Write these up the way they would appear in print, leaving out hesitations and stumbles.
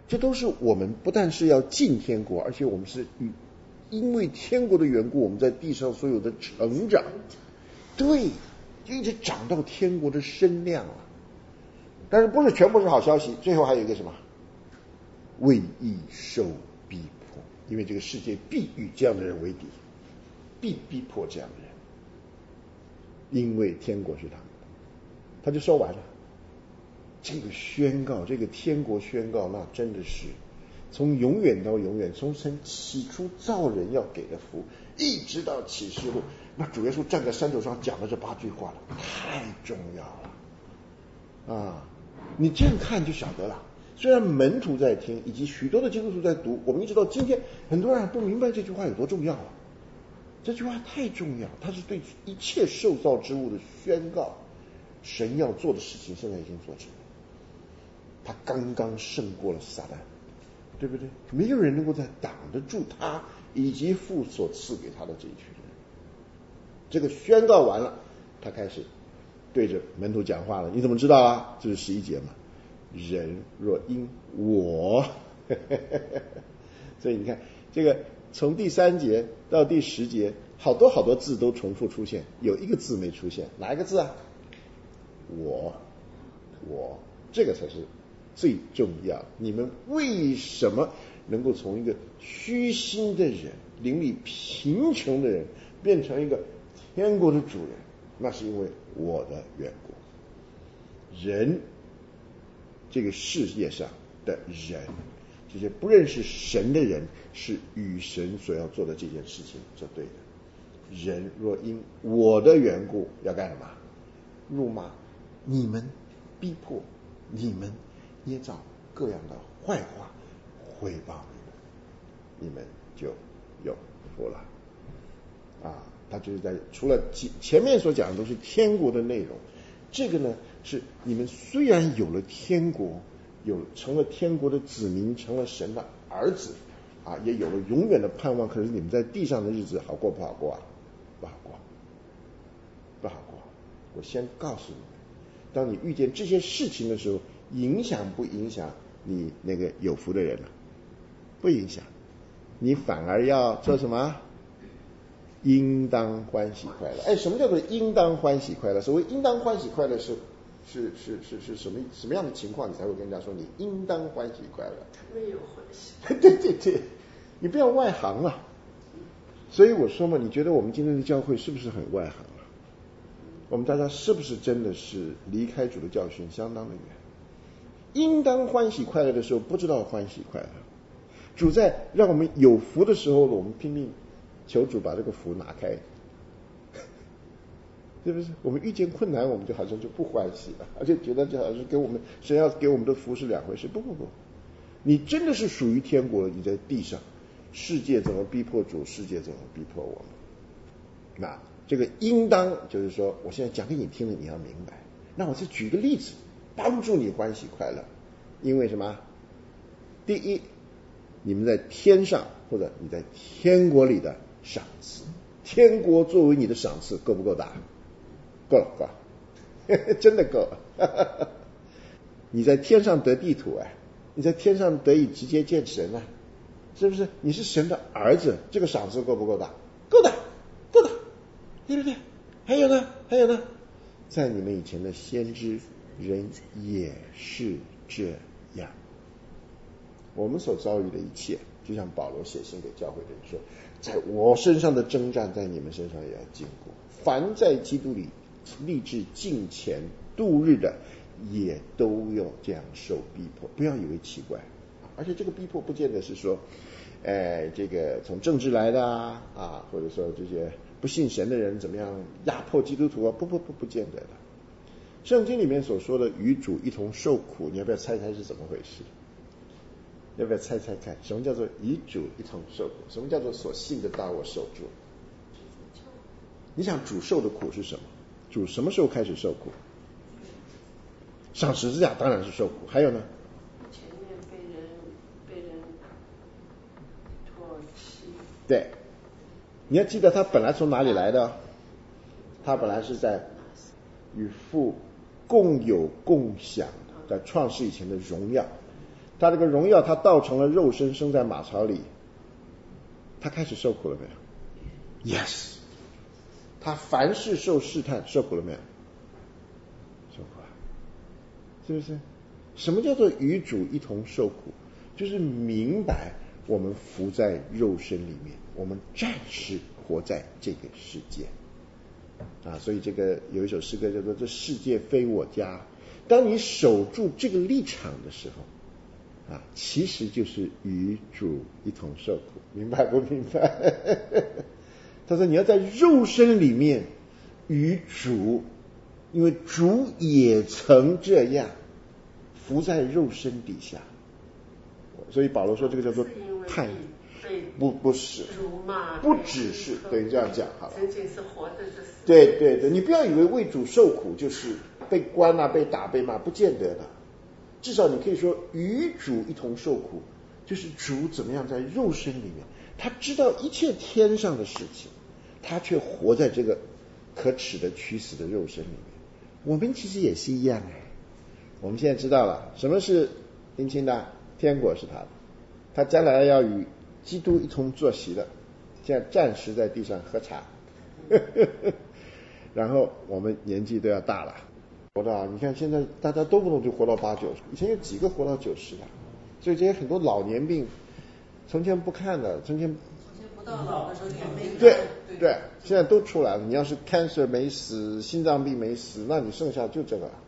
这都是我们不但是要进天国，而且我们是因为天国的缘故，我们在地上所有的成长，对，就一直长到天国的身量了。但是不是全部是好消息，最后还有一个什么？为义受逼迫，因为这个世界必与这样的人为敌，必逼迫这样的人，因为天国是他们的。他就说完了。这个宣告，这个天国宣告，那真的是从永远到永远，从起初造人要给的福，一直到启示录，那主耶稣站在山头上讲的这8句话了，太重要了啊！你这样看就晓得了。虽然门徒在听，以及许多的基督徒在读，我们一直到今天，很多人不明白这句话有多重要啊！这句话太重要，它是对一切受造之物的宣告。神要做的事情，现在已经做成了。他刚刚胜过了撒旦，对不对？没有人能够再挡得住他以及父所赐给他的这一群人。这个宣告完了，他开始对着门徒讲话了。你怎么知道啊？这是11节嘛。人若因我所以你看这个从第3节到第10节，好多字都重复出现，有一个字没出现，哪一个字啊？我，这个才是最重要。你们为什么能够从一个虚心的人、灵里贫穷的人，变成一个天国的主人？那是因为我的缘故。人，这个世界上的人，这些不认识神的人，是与神所要做的这件事情是对的。人若因我的缘故要干什么？辱骂你们，逼迫你们，捏造各样的坏话，毁谤你们就有福了啊！他就是在除了前面所讲的都是天国的内容，这个呢是你们虽然有了天国，成了天国的子民，成了神的儿子啊，也有了永远的盼望，可是你们在地上的日子好过不好过啊？不好过，不好过。我先告诉你们，当你遇见这些事情的时候，影响不影响你那个有福的人呢？不影响，你反而要做什么？应当欢喜快乐。什么叫做应当欢喜快乐？所谓应当欢喜快乐是什么样的情况，你才会跟人家说你应当欢喜快乐？ 没有欢喜。 对，你不要外行啊。所以我说嘛，你觉得我们今天的教会是不是很外行啊？我们大家是不是真的是离开主的教训相当的远？应当欢喜快乐的时候，不知道欢喜快乐。主在让我们有福的时候，我们拼命求主把这个福拿开，是不是？我们遇见困难，我们就好像就不欢喜了，而且觉得就好像跟我们神要给我们的福是两回事。不，你真的是属于天国，你在地上，世界怎么逼迫主，世界怎么逼迫我们？那这个应当就是说，我现在讲给你听了，你要明白。那我再举个例子，帮助你欢喜快乐。因为什么？第一，你们在天上或者你在天国里的赏赐，天国作为你的赏赐够不够大？够了，真的够了。你在天上得地土你在天上得以直接见神是不是？你是神的儿子，这个赏赐够不够大？够的，对不对？还有呢，在你们以前的先知人也是这样。我们所遭遇的一切，就像保罗写信给教会的人说，在我身上的征战，在你们身上也要经过。凡在基督里立志敬虔度日的，也都要这样受逼迫。不要以为奇怪，而且这个逼迫不见得是说这个从政治来的或者说这些不信神的人怎么样压迫基督徒不见得的。圣经里面所说的与主一同受苦，你要不要猜猜是怎么回事？要不要猜猜看，什么叫做与主一同受苦？什么叫做所信的道我受主？你想主受的苦是什么？主什么时候开始受苦？上十字架当然是受苦，还有呢？ 前面被人唾弃。 对，你要记得他本来从哪里来的？他本来是在与父共有共享在创世以前的荣耀， 他这个荣耀他道成了肉身，生在马槽里，他开始受苦了没有？ Yes。 他凡事受试探，受苦了没有？受苦了，是不是？什么叫做与主一同受苦？就是明白我们伏在肉身里面，我们暂时活在这个世界啊。所以这个有一首诗歌叫做这世界非我家。当你守住这个立场的时候啊，其实就是与主一同受苦，明白不明白？他说你要在肉身里面与主，因为主也曾这样伏在肉身底下，所以保罗说这个叫做叛逆，不是，不只是，等于这样讲好了。 仅仅是活的这死。 对对对，你不要以为为主受苦就是被关啊、被打、被骂，不见得的。至少你可以说与主一同受苦，就是主怎么样在肉身里面，他知道一切天上的事情，他却活在这个可耻的屈死的肉身里面。我们其实也是一样哎。我们现在知道了什么是姻亲的，天国是他的，他将来要与基督一同坐席的，现在暂时在地上喝茶然后我们年纪都要大了，活到你看现在大家都不能就活到80、90，以前有几个活到90的，所以这些很多老年病从前不看的，从前不到老的时候也没看。 对，现在都出来了。你要是 cancer 没死，心脏病没死，那你剩下就这个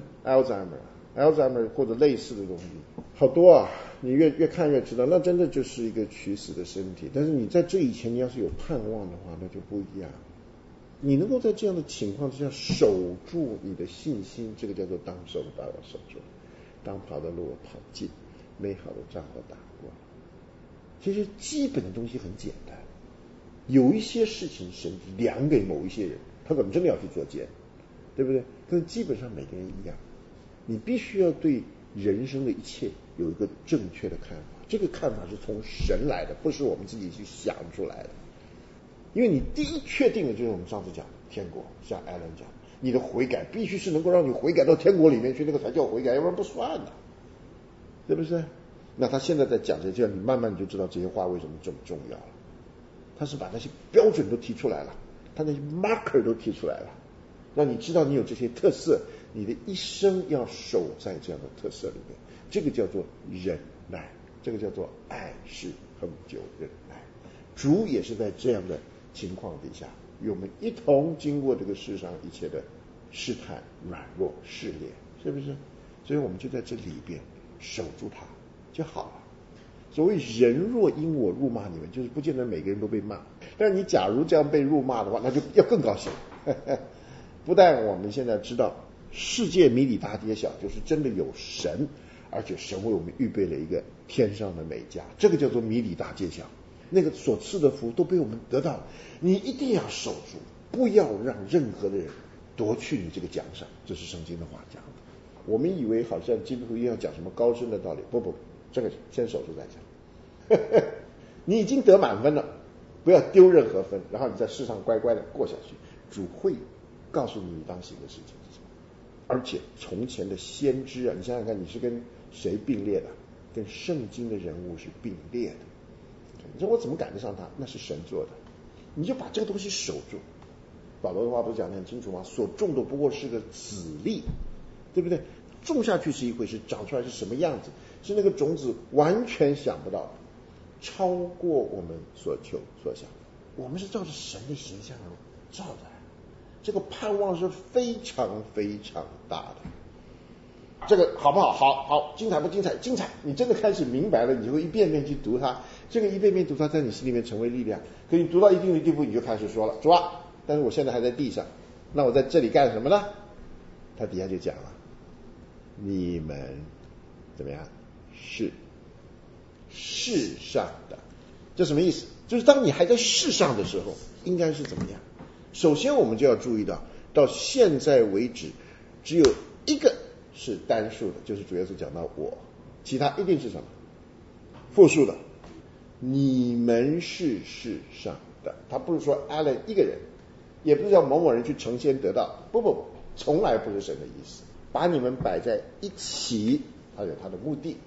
Alzheimer 或者类似的东西好多啊。你越看越知道，那真的就是一个屈死的身体。但是你在这以前你要是有盼望的话，那就不一样。你能够在这样的情况之下守住你的信心，这个叫做当守的把我守住，当跑的路我跑尽，美好的仗我打过。其实基本的东西很简单，有一些事情神量给某一些人，他可能真的要去做监，对不对？但是基本上每个人一样，你必须要对人生的一切有一个正确的看法，这个看法是从神来的，不是我们自己去想出来的。因为你第一确定的就是我们上次讲天国，像艾伦讲，你的悔改必须是能够让你悔改到天国里面去，那个才叫悔改，要不然不算的，对不是？那他现在在讲这样，你慢慢你就知道这些话为什么这么重要了。他是把那些标准都提出来了，他那些 marker 都提出来了，让你知道你有这些特色，你的一生要守在这样的特色里面。这个叫做忍耐，这个叫做爱是恒久忍耐。主也是在这样的情况底下，与我们一同经过这个世上一切的试探、软弱、试炼，是不是？所以我们就在这里边守住它就好了。所谓人若因我辱骂你们，就是不见得每个人都被骂，但是你假如这样被辱骂的话，那就要更高兴不但我们现在知道世界谜底大揭晓，就是真的有神，而且神为我们预备了一个天上的美家，这个叫做谜底大揭晓。那个所赐的福都被我们得到，你一定要守住，不要让任何的人夺去你这个奖赏，这是圣经的话讲的。我们以为好像基督徒要讲什么高深的道理，不，这个先守住再讲你已经得满分了，不要丢任何分，然后你在世上乖乖的过下去，主会告诉你当行的事情是什么。而且从前的先知啊，你想想看，你是跟谁并列的？跟圣经的人物是并列的。你说我怎么赶得上他？那是神做的，你就把这个东西守住。保罗的话不是讲得很清楚吗？所种的不过是个籽粒，对不对？种下去是一回事，长出来是什么样子，是那个种子完全想不到，超过我们所求所想。我们是照着神的形象照的，这个盼望是非常非常大的。这个好不好？好，精彩不精彩？精彩！你真的开始明白了，你就会一遍遍去读它，这个一遍遍读它，在你心里面成为力量。可你读到一定的地步，你就开始说了，主啊，但是我现在还在地上，那我在这里干什么呢？他底下就讲了，你们怎么样？是世上的，这什么意思？就是当你还在世上的时候，应该是怎么样？首先我们就要注意到现在为止，只有一个是单数的，就是主要是讲到我，其他一定是什么？复数的。你们是世上的，他不是说 Alan 一个人，也不是叫某某人去成仙得到，不，从来不是神的意思。把你们摆在一起，他有他的目的。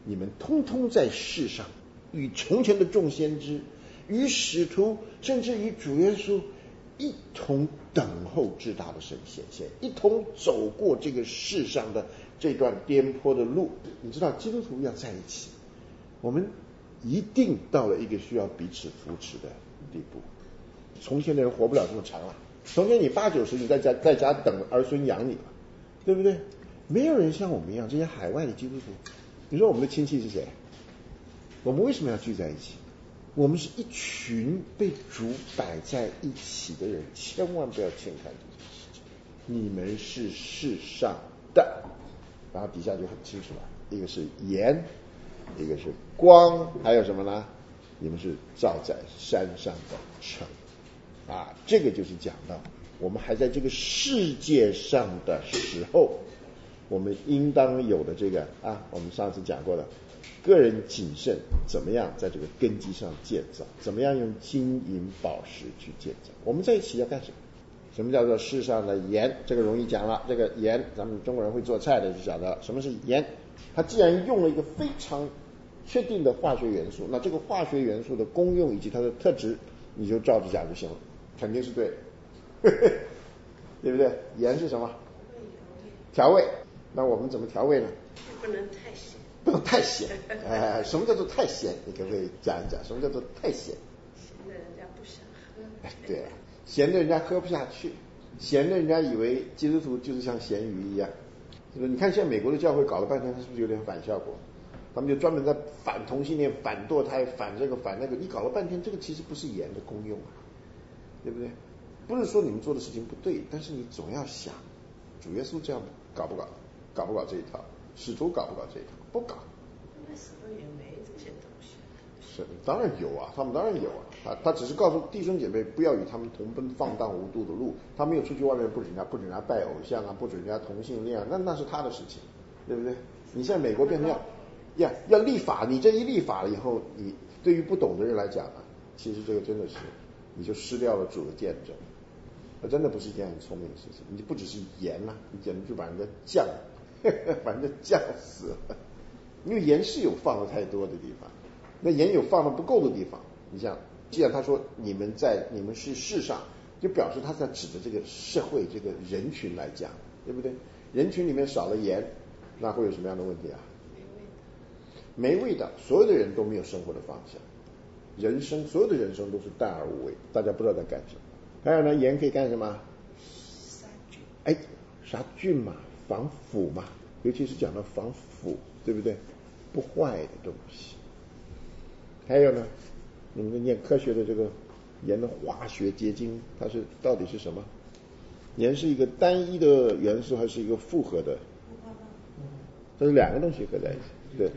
你们通通在世上与从前的众先知、与使徒，甚至与主耶稣一同等候至大的神显现，一同走过这个世上的这段颠簸的路。你知道基督徒要在一起，我们一定到了一个需要彼此扶持的地步。从前的人活不了这么长了，从前你80-90你在家等儿孙养你了，对不对？没有人像我们一样，这些海外的基督徒。你说我们的亲戚是谁？我们为什么要聚在一起？我们是一群被主摆在一起的人，千万不要轻看这件事情。你们是世上的，然后底下就很清楚了，一个是盐，一个是光，还有什么呢？你们是照在山上的城啊，这个就是讲到我们还在这个世界上的时候，我们应当有的这个我们上次讲过的个人谨慎，怎么样在这个根基上建造，怎么样用金银宝石去建造。我们在一起要干什么？什么叫做世上的盐？这个容易讲了，这个盐咱们中国人会做菜的就晓得什么是盐。它既然用了一个非常确定的化学元素，那这个化学元素的功用以及它的特质你就照着讲就行了，肯定是对的对不对？盐是什么？调味。那我们怎么调味呢？ 不能太咸。 不能太咸。什么叫做太咸？你可不可以讲一讲什么叫做太咸？ 咸的人家不想喝。 对啊，咸的人家喝不下去，咸的人家以为基督徒就是像咸鱼一样。你看现在美国的教会搞了半天，它是不是有点反效果？他们就专门在反同性恋、反堕胎、反这个反那个，你搞了半天，这个其实不是盐的功用啊，对不对？不是说你们做的事情不对，但是你总要想，主耶稣这样搞不搞这一套？使徒搞不搞这一套？不搞。 那时候也没这些东西。 是，当然有啊，他们当然有啊。他只是告诉弟兄姐妹不要与他们同奔放荡无度的路。他没有出去外面不准人家拜偶像啊，不准人家同性恋啊，那是他的事情，对不对？你现在美国变成要立法，你这一立法了以后，你对于不懂的人来讲其实这个真的是你就失掉了主的见证。真的不是一件很聪明的事情。你不只是盐你简直就把人家把人家降死了。因为盐是有放的太多的地方，那盐有放的不够的地方。你像既然他说你们是世上，就表示他在指的这个社会这个人群来讲，对不对？人群里面少了盐，那会有什么样的问题啊？没味道，所有的人都没有生活的方向，所有的人生都是淡而无味，大家不知道在干什么。还有呢，盐可以干什么？ 杀菌。 杀菌嘛，防腐嘛，尤其是讲到防腐，对不对？不坏的东西。还有呢，你们念科学的这个盐的化学结晶，它到底是什么？盐是一个单一的元素还是一个复合的？它是两个东西合在一起，对。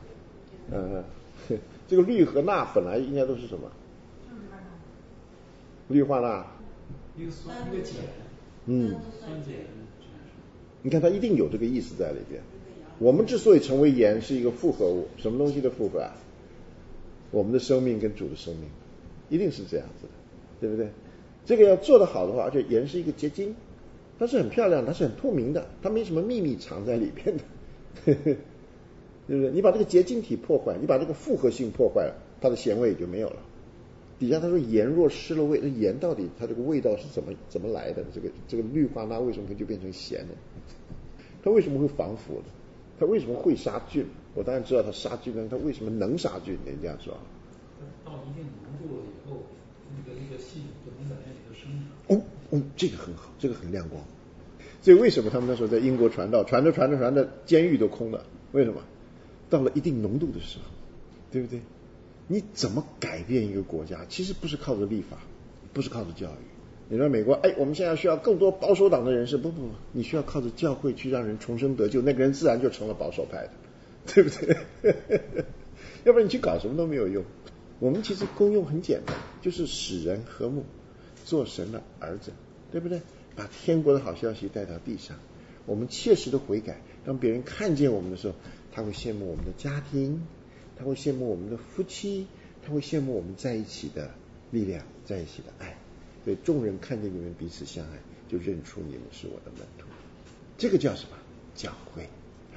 这个氯和钠本来应该都是什么？氯化钠。 一个酸一个碱。酸碱。 你看它一定有这个意思在里边。我们之所以成为盐是一个复合物，什么东西的复合啊？我们的生命跟主的生命，一定是这样子的，对不对？这个要做得好的话，而且盐是一个结晶，它是很漂亮，它是很透明的，它没什么秘密藏在里边的，对不对？你把这个结晶体破坏，你把这个复合性破坏了，它的咸味也就没有了。底下他说盐若失了味，那盐到底它这个味道是怎么来的？这个氯化钠为什么会就变成咸呢？它为什么会防腐呢？它为什么会杀菌？我当然知道它杀菌，但是它为什么能杀菌？人家说到一定浓度了以后，那个细菌不能在那里头生长。 这个很好，这个很亮光。所以为什么他们那时候在英国传道，传着监狱都空了？为什么？到了一定浓度的时候，对不对？你怎么改变一个国家？其实不是靠着立法，不是靠着教育。你说美国，我们现在需要更多保守党的人士，不，你需要靠着教会去让人重生得救，那个人自然就成了保守派的，对不对？要不然你去搞什么都没有用。我们其实功用很简单，就是使人和睦，做神的儿子，对不对？把天国的好消息带到地上，我们切实的悔改，当别人看见我们的时候，他会羡慕我们的家庭，他会羡慕我们的夫妻，他会羡慕我们在一起的力量，在一起的爱。对，众人看见你们彼此相爱，就认出你们是我的门徒。这个叫什么？教会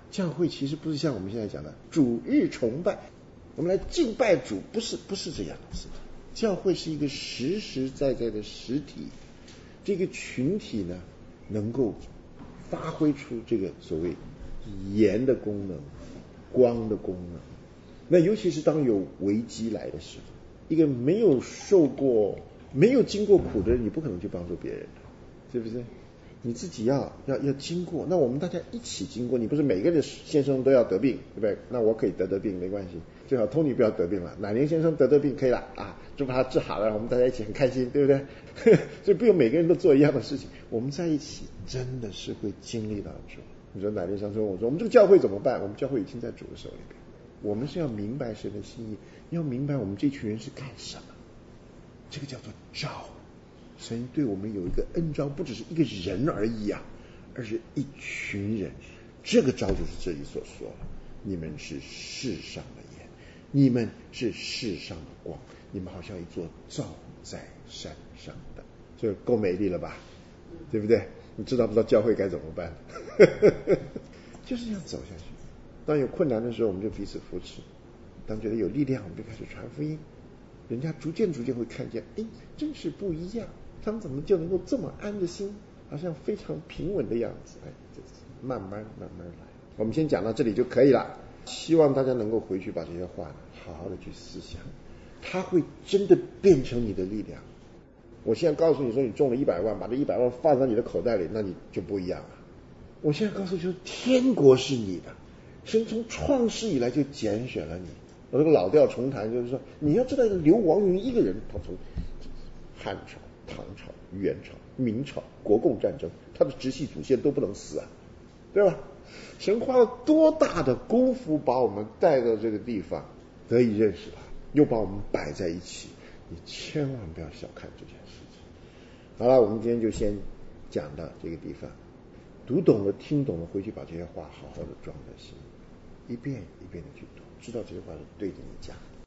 教会其实不是像我们现在讲的主日崇拜，我们来敬拜主，不是这样子的。教会是一个实实在在的实体，这个群体呢，能够发挥出这个所谓盐的功能、光的功能。那尤其是当有危机来的时候，一个没有经过苦的人，你不可能去帮助别人的，是不是？你自己要经过，那我们大家一起经过。你不是每个人先生都要得病，对不对？那我可以得病没关系，最好托尼不要得病了，乃林先生得病可以了啊，就把他治好了，我们大家一起很开心，对不对？所以不用每个人都做一样的事情，我们在一起真的是会经历到主。你说乃林先生，我说我们这个教会怎么办？我们教会已经在主的手里边，我们是要明白神的心意，要明白我们这群人是干什么，这个叫做召。神对我们有一个恩召，不只是一个人而已啊，而是一群人。这个召就是这里所说的，你们是世上的盐，你们是世上的光，你们好像一座照在山上的，这够美丽了吧？对不对？你知道不知道教会该怎么办？就是这样走下去。当有困难的时候，我们就彼此扶持；当觉得有力量，我们就开始传福音。人家逐渐会看见，真是不一样。他们怎么就能够这么安着心，好像非常平稳的样子？慢慢来。我们先讲到这里就可以了。希望大家能够回去把这些话好好的去思想，它会真的变成你的力量。我现在告诉你说，你中了100万，把这100万放在你的口袋里，那你就不一样了。我现在告诉你说，天国是你的，神从创世以来就拣选了你。我这个老调重弹，就是说，你要知道，刘王云一个人，他从汉朝、唐朝、元朝、明朝、国共战争，他的直系祖先都不能死啊，对吧？神花了多大的功夫把我们带到这个地方，得以认识他，又把我们摆在一起，你千万不要小看这件事情。好了，我们今天就先讲到这个地方，读懂了、听懂了，回去把这些话好好的装在心里，一遍一遍的去读，知道这些话是对着你讲。